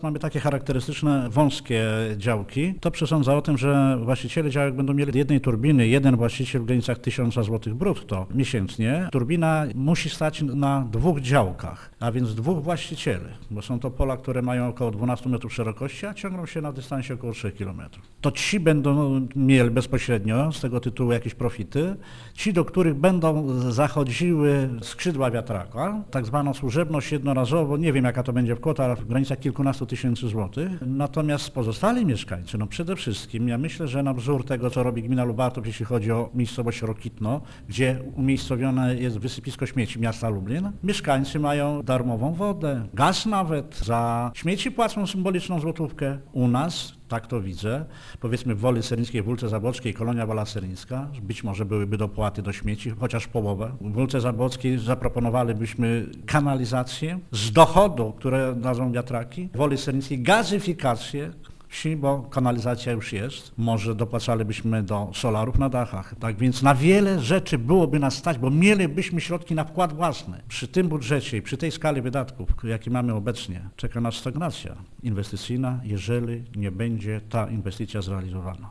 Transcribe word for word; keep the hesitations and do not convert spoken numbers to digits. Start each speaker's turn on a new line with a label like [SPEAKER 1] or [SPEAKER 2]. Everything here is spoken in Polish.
[SPEAKER 1] Mamy takie charakterystyczne wąskie działki. To przesądza o tym, że właściciele działek będą mieli jednej turbiny, jeden właściciel w granicach tysiąca złotych brutto miesięcznie. Turbina musi stać na dwóch działkach, a więc dwóch właścicieli, bo są to pola, które mają około dwanaście metrów szerokości, a ciągną się na dystansie około trzech kilometrów. To ci będą mieli bezpośrednio z tego tytułu jakieś profity. Ci, do których będą zachodziły skrzydła wiatraka, tak zwaną służebność jednorazowo, nie wiem jaka to będzie kwota, ale w granicach kilkunastu tysięcy złotych. Natomiast pozostali mieszkańcy, no przede wszystkim, ja myślę, że na wzór tego, co robi gmina Lubartów, jeśli chodzi o miejscowość Rokitno, gdzie umiejscowione jest wysypisko śmieci miasta Lublin, mieszkańcy mają darmową wodę, gaz nawet, za śmieci płacą symboliczną złotówkę. U nas, tak to widzę, powiedzmy w Woli Seryńskiej, w Wólce Zabłockiej, Kolonia Wola Seryńska, być może byłyby dopłaty do śmieci, chociaż połowę. W Wólce Zabłockiej zaproponowalibyśmy kanalizację z dochodu, które dadzą wiatraki. W Woli Seryńskiej gazyfikację wsi, bo kanalizacja już jest. Może dopłacalibyśmy do solarów na dachach. Tak więc na wiele rzeczy byłoby nas stać, bo mielibyśmy środki na wkład własny. Przy tym budżecie i przy tej skali wydatków, jakie mamy obecnie, czeka nas stagnacja inwestycyjna, jeżeli nie będzie ta inwestycja zrealizowana.